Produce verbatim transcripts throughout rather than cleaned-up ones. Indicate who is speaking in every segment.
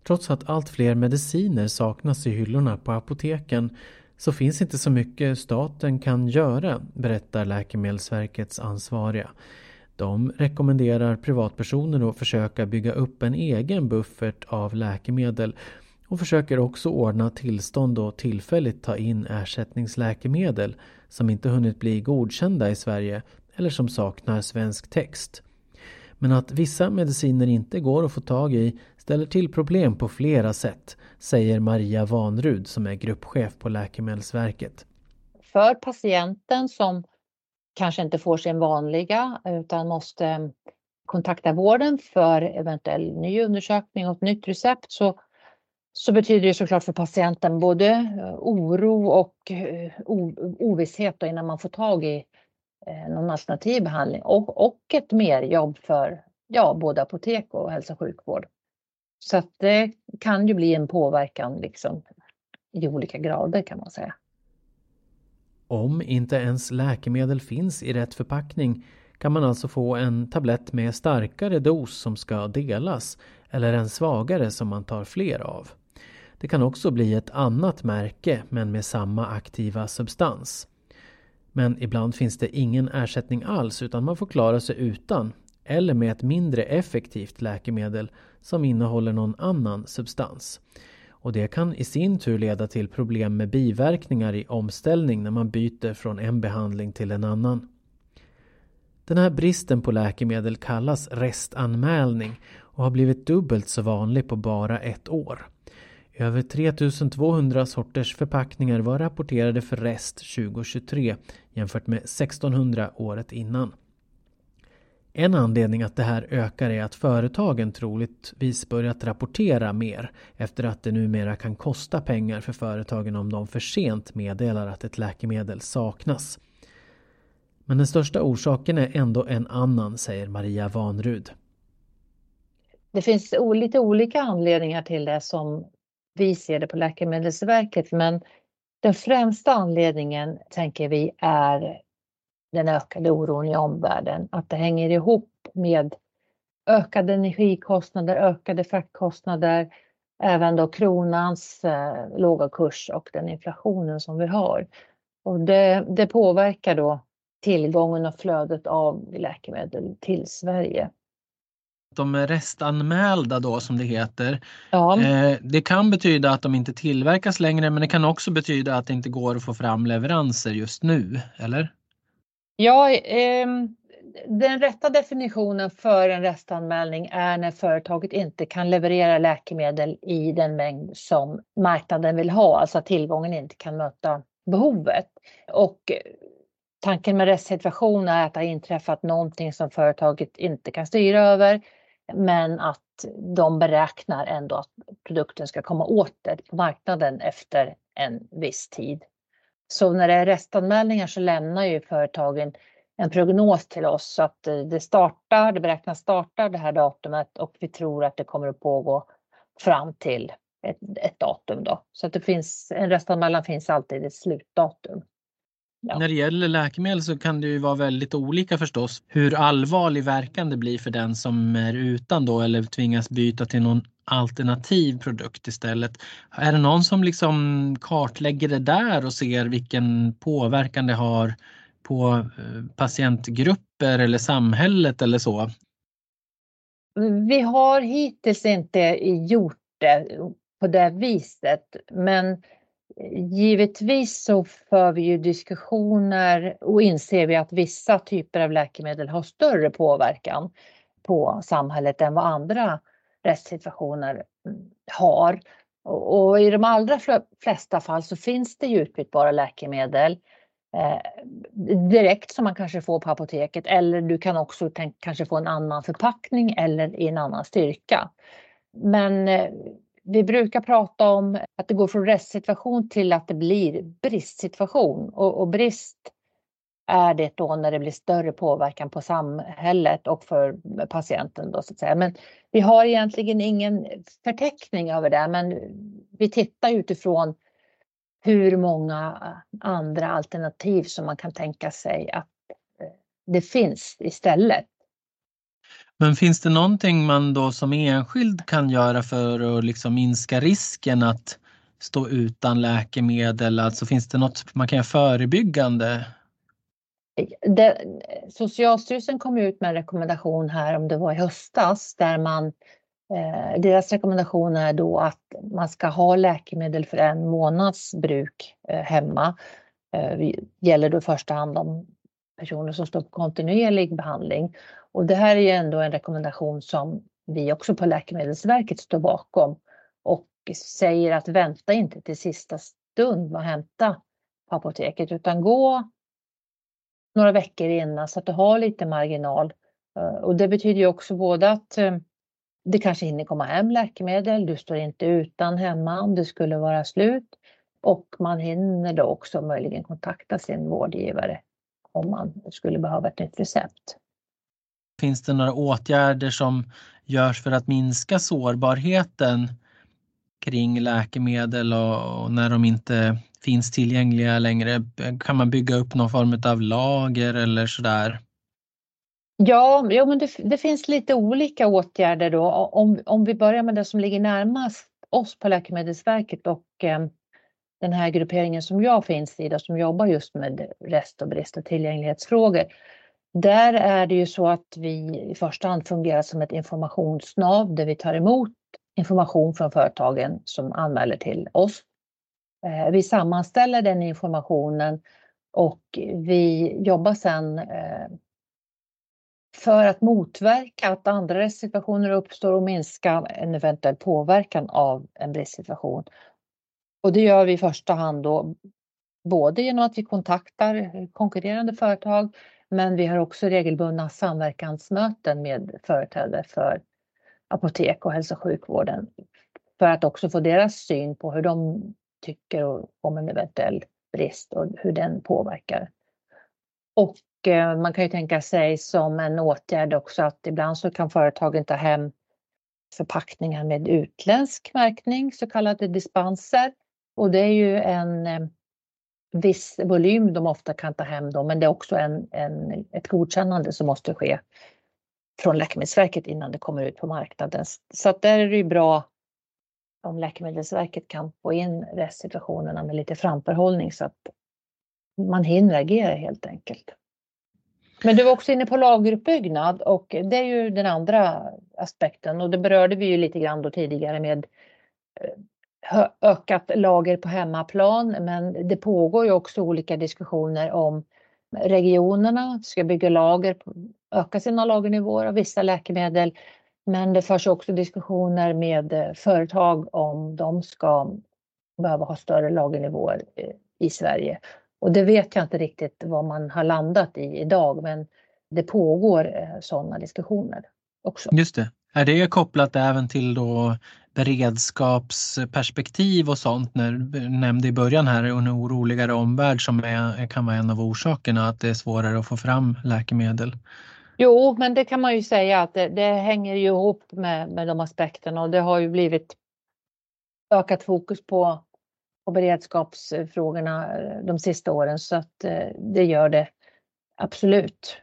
Speaker 1: Trots att allt fler mediciner saknas i hyllorna på apoteken så finns inte så mycket staten kan göra, berättar Läkemedelsverkets ansvariga. De rekommenderar privatpersoner att försöka bygga upp en egen buffert av läkemedel och försöker också ordna tillstånd och tillfälligt ta in ersättningsläkemedel som inte hunnit bli godkända i Sverige eller som saknar svensk text. Men att vissa mediciner inte går att få tag i ställer till problem på flera sätt, säger Maria Vanrud som är gruppchef på Läkemedelsverket.
Speaker 2: För patienten som kanske inte får sin vanliga utan måste kontakta vården för eventuell ny undersökning och ett nytt recept så, så betyder det såklart för patienten både oro och ovisshet innan man får tag i någon alternativ behandling och, och ett merjobb för ja, både apotek och hälso- och sjukvård. Så att det kan ju bli en påverkan liksom, i olika grader kan man säga.
Speaker 1: Om inte ens läkemedel finns i rätt förpackning kan man alltså få en tablett med starkare dos som ska delas eller en svagare som man tar fler av. Det kan också bli ett annat märke men med samma aktiva substans. Men ibland finns det ingen ersättning alls utan man får klara sig utan eller med ett mindre effektivt läkemedel som innehåller någon annan substans. Och det kan i sin tur leda till problem med biverkningar i omställning när man byter från en behandling till en annan. Den här bristen på läkemedel kallas restanmälning och har blivit dubbelt så vanlig på bara ett år. Över tre tusen tvåhundra sorters förpackningar var rapporterade för rest tjugohundratjugotre jämfört med sextonhundra året innan. En anledning att det här ökar är att företagen troligtvis börjat rapportera mer efter att det numera kan kosta pengar för företagen om de för sent meddelar att ett läkemedel saknas. Men den största orsaken är ändå en annan, säger Maria Vanrud.
Speaker 2: Det finns lite olika anledningar till det som vi ser det på Läkemedelsverket, men den främsta anledningen tänker vi är den ökade oron i omvärlden. Att det hänger ihop med ökade energikostnader, ökade fraktkostnader, även då kronans eh, låga kurs och den inflationen som vi har. Och det, det påverkar då tillgången och flödet av läkemedel till Sverige.
Speaker 1: De är restanmälda då som det heter.
Speaker 2: Ja.
Speaker 1: Eh, det kan betyda att de inte tillverkas längre men det kan också betyda att det inte går att få fram leveranser just nu, eller?
Speaker 2: Ja, eh, den rätta definitionen för en restanmälning är när företaget inte kan leverera läkemedel i den mängd som marknaden vill ha, alltså att tillgången inte kan möta behovet. Och tanken med restsituation är att det har inträffat någonting som företaget inte kan styra över, men att de beräknar ändå att produkten ska komma åter på marknaden efter en viss tid. Så när det är restanmälningar så lämnar ju företagen en prognos till oss så att det startar, det beräknas starta det här datumet och vi tror att det kommer att pågå fram till ett, ett datum då. Så att det finns, en restanmälan finns alltid ett slutdatum. Ja.
Speaker 1: När det gäller läkemedel så kan det ju vara väldigt olika förstås hur allvarlig verkan det blir för den som är utan då eller tvingas byta till någon alternativ produkt istället. Är det någon som liksom kartlägger det där och ser vilken påverkan det har på patientgrupper eller samhället eller så?
Speaker 2: Vi har hittills inte gjort det på det viset, men givetvis så för vi ju diskussioner och inser vi att vissa typer av läkemedel har större påverkan på samhället än vad andra restsituationer har. Och i de allra flesta fall så finns det ju utbytbara läkemedel eh, direkt som man kanske får på apoteket, eller du kan också tänka, kanske få en annan förpackning eller i en annan styrka. Men eh, vi brukar prata om att det går från restsituation till att det blir bristsituation. Och, och brist är det då när det blir större påverkan på samhället och för patienten då så att säga. Men vi har egentligen ingen förteckning över det, men vi tittar utifrån hur många andra alternativ som man kan tänka sig att det finns istället.
Speaker 1: Men finns det någonting man då som enskild kan göra för att liksom minska risken att stå utan läkemedel? Alltså finns det något man kan göra förebyggande?
Speaker 2: Det, Socialstyrelsen kom ut med en rekommendation här, om det var i höstas, där man eh, deras rekommendation är då att man ska ha läkemedel för en månads bruk eh, hemma. Eh, det gäller då i första hand de personer som står på kontinuerlig behandling. Och det här är ju ändå en rekommendation som vi också på Läkemedelsverket står bakom och säger att vänta inte till sista stund med att hämta på apoteket, utan gå några veckor innan så att du har lite marginal. Och det betyder ju också både att det kanske hinner komma hem läkemedel, du står inte utan hemma om det skulle vara slut, och man hinner då också möjligen kontakta sin vårdgivare om man skulle behöva ett nytt recept.
Speaker 1: Finns det några åtgärder som görs för att minska sårbarheten kring läkemedel och när de inte finns tillgängliga längre? Kan man bygga upp någon form av lager eller sådär?
Speaker 2: Ja, ja men det, det finns lite olika åtgärder då. Om, om vi börjar med det som ligger närmast oss på Läkemedelsverket och eh, den här grupperingen som jag finns i, då, som jobbar just med rest och brist och tillgänglighetsfrågor. Där är det ju så att vi i första hand fungerar som ett informationsnav där vi tar emot information från företagen som anmäler till oss. Eh, vi sammanställer den informationen och vi jobbar sedan eh, för att motverka att andra restsituationer uppstår och minska en eventuell påverkan av en bristsituation. Och det gör vi i första hand då både genom att vi kontaktar konkurrerande företag, men vi har också regelbundna samverkansmöten med företrädare för apotek och hälso- och sjukvården för att också få deras syn på hur de tycker om en eventuell brist och hur den påverkar. Och eh, man kan ju tänka sig som en åtgärd också att ibland så kan företagen ta hem förpackningar med utländsk märkning, så kallade dispenser. Och det är ju en eh, viss volym de ofta kan ta hem då, men det är också en, en, ett godkännande som måste ske från Läkemedelsverket innan det kommer ut på marknaden. Så att där är det ju bra om Läkemedelsverket kan få in restsituationerna med lite framförhållning så att man hinner agera helt enkelt. Men du var också inne på lageruppbyggnad och det är ju den andra aspekten, och det berörde vi ju lite grann då tidigare med ökat lager på hemmaplan, men det pågår ju också olika diskussioner om regionerna ska bygga lager, öka sina lagernivåer av vissa läkemedel, men det förs också diskussioner med företag om de ska behöva ha större lagernivåer i Sverige. Och det vet jag inte riktigt vad man har landat i idag, men det pågår sådana diskussioner också.
Speaker 1: Just det. Är det kopplat även till då beredskapsperspektiv och sånt, när du nämnde i början här en oroligare omvärld som är, kan vara en av orsakerna att det är svårare att få fram läkemedel?
Speaker 2: Jo, men det kan man ju säga att det, det hänger ju ihop med, med de aspekterna, och det har ju blivit ökat fokus på, på beredskapsfrågorna de sista åren, så att det gör det absolut.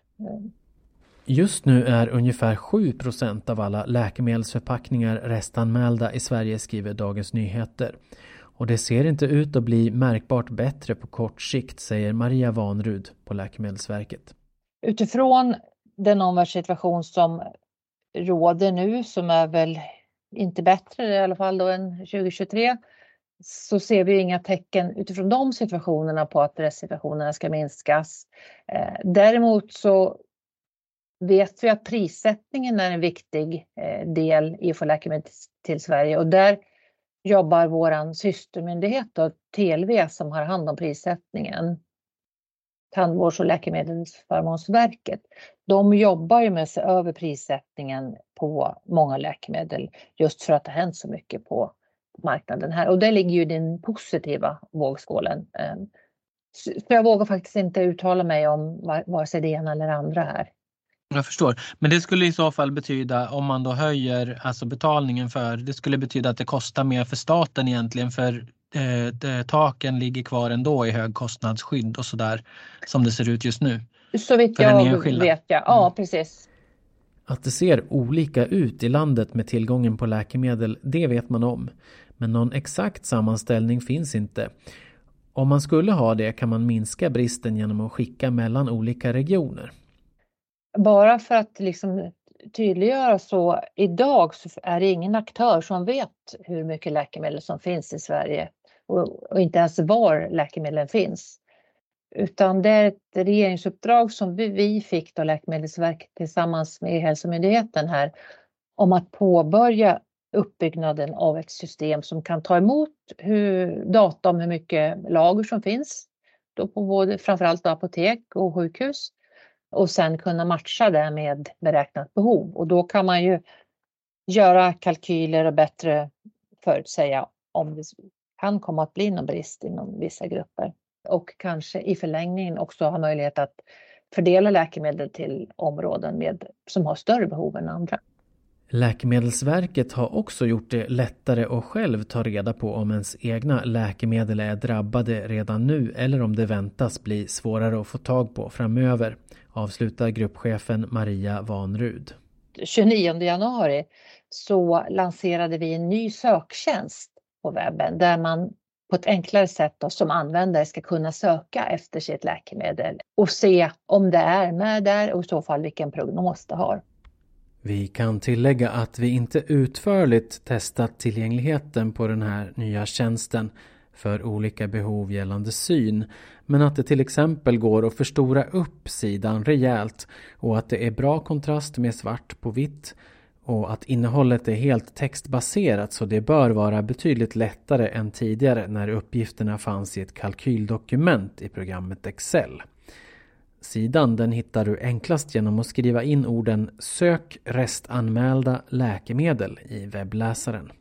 Speaker 1: Just nu är ungefär sju procent av alla läkemedelsförpackningar restanmälda i Sverige, skriver Dagens Nyheter. Och det ser inte ut att bli märkbart bättre på kort sikt, säger Maria Vanrud på Läkemedelsverket.
Speaker 2: Utifrån den omvärldssituation som råder nu, som är väl inte bättre i alla fall då än tjugo tjugotre, så ser vi inga tecken utifrån de situationerna på att restsituationerna ska minskas. Däremot så vet vi att prissättningen är en viktig del i att få läkemedel till Sverige, och där jobbar våran systermyndighet då, T L V, som har hand om prissättningen, Tandvårds- och läkemedelsförmånsverket. De jobbar ju med att se över prissättningen på många läkemedel just för att det hänt så mycket på marknaden här, och det ligger ju i den positiva vågskålen. Så jag vågar faktiskt inte uttala mig om vare sig det ena eller andra här.
Speaker 1: Jag förstår. Men det skulle i så fall betyda, om man då höjer alltså betalningen för, det skulle betyda att det kostar mer för staten egentligen, för eh, taken ligger kvar ändå i högkostnadsskydd och sådär som det ser ut just nu.
Speaker 2: Så vitt jag vet, ja. Ja,
Speaker 1: mm.
Speaker 2: precis.
Speaker 1: Att det ser olika ut i landet med tillgången på läkemedel, det vet man om. Men någon exakt sammanställning finns inte. Om man skulle ha det kan man minska bristen genom att skicka mellan olika regioner.
Speaker 2: Bara för att liksom tydliggöra så, idag så är det ingen aktör som vet hur mycket läkemedel som finns i Sverige och, och inte ens var läkemedlen finns. Utan det är ett regeringsuppdrag som vi fick då, Läkemedelsverket tillsammans med Hälsomyndigheten här, om att påbörja uppbyggnaden av ett system som kan ta emot hur, data om hur mycket lager som finns då på både framförallt apotek och sjukhus, och sen kunna matcha det med beräknat behov. Och då kan man ju göra kalkyler och bättre förutsäga om det kan komma att bli någon brist inom vissa grupper. Och kanske i förlängningen också ha möjlighet att fördela läkemedel till områden med, som har större behov än andra.
Speaker 1: Läkemedelsverket har också gjort det lättare att själv ta reda på om ens egna läkemedel är drabbade redan nu eller om det väntas bli svårare att få tag på framöver, avslutar gruppchefen Maria Vanrud.
Speaker 2: tjugonionde januari så lanserade vi en ny söktjänst på webben där man på ett enklare sätt då, som användare ska kunna söka efter sitt läkemedel och se om det är med där och i så fall vilken prognos det har.
Speaker 1: Vi kan tillägga att vi inte utförligt testat tillgängligheten på den här nya tjänsten för olika behov gällande syn, men att det till exempel går att förstora upp sidan rejält och att det är bra kontrast med svart på vitt och att innehållet är helt textbaserat, så det bör vara betydligt lättare än tidigare när uppgifterna fanns i ett kalkyldokument i programmet Excel. Sidan den hittar du enklast genom att skriva in orden sök restanmälda läkemedel i webbläsaren.